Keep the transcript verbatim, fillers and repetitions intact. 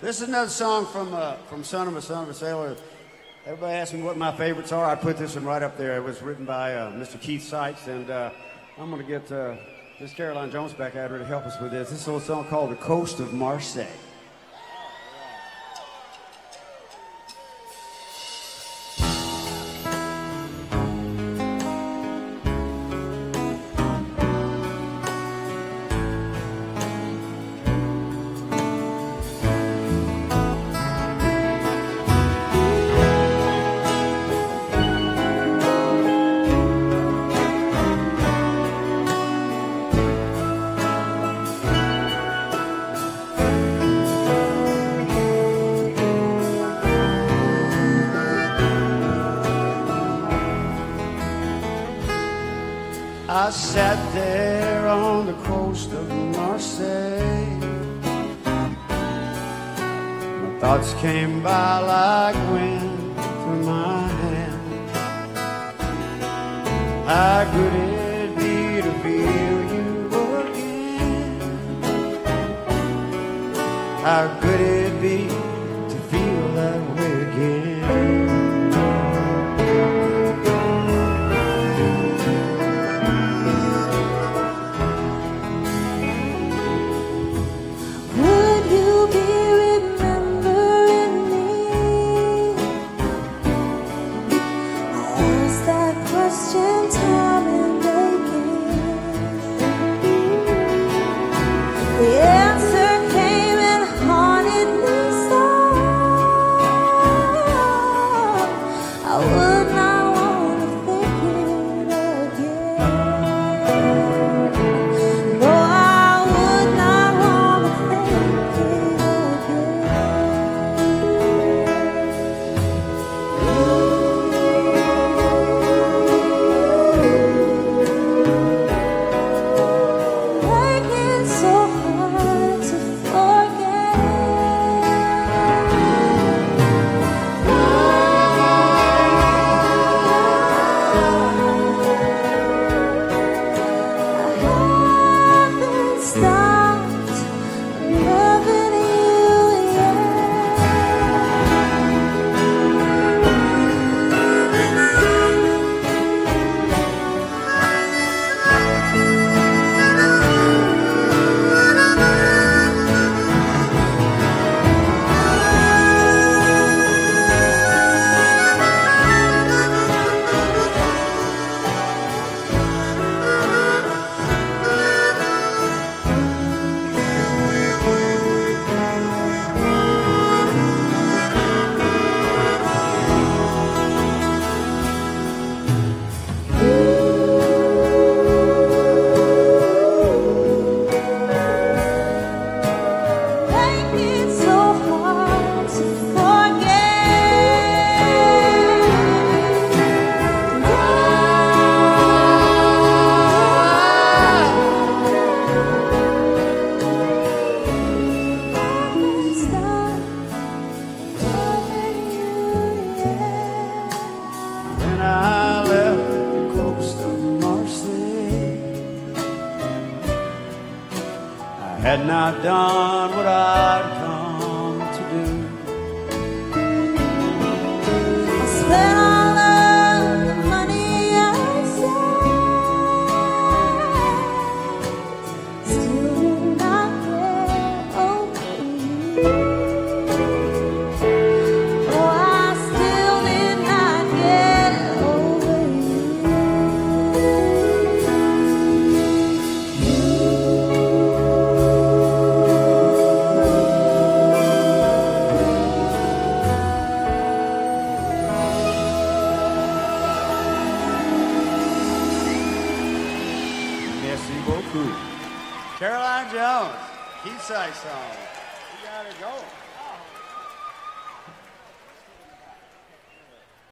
This is another song from uh, from Son of a Son of a Sailor. Everybody asks me what my favorites are. I put this one right up there. It was written by uh, Mister Keith Sykes, and uh, I'm going to get uh, Miss Caroline Jones back out here to help us with this. This is a little song called "The Coast of Marseille." I sat there on the coast of Marseille. My thoughts came by like wind through my hand. How could it be to feel you again? How could it be to feel that way again? I left the coast of Marseille, I had not done what I'd come to do. I spent all of the money I saved, still did not get over you. Caroline Jones, Keith Sykes song. You gotta go.